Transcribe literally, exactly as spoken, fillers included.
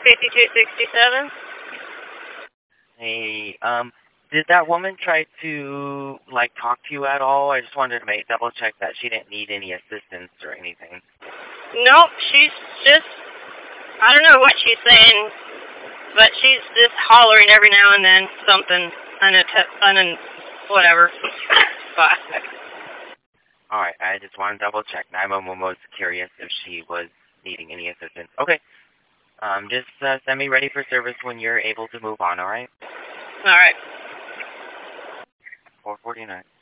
fifty-two sixty-seven. Hey, um, did that woman try to, like, talk to you at all? I just wanted to make double check that she didn't need any assistance or anything. Nope, she's just, I don't know what she's saying, but she's just hollering every now and then something, un, un whatever. Bye. Alright, I just wanted to double check. nine one one was curious if she was needing any assistance. Okay. Um, just uh, send me ready for service when you're able to move on, alright? Alright. four forty-nine.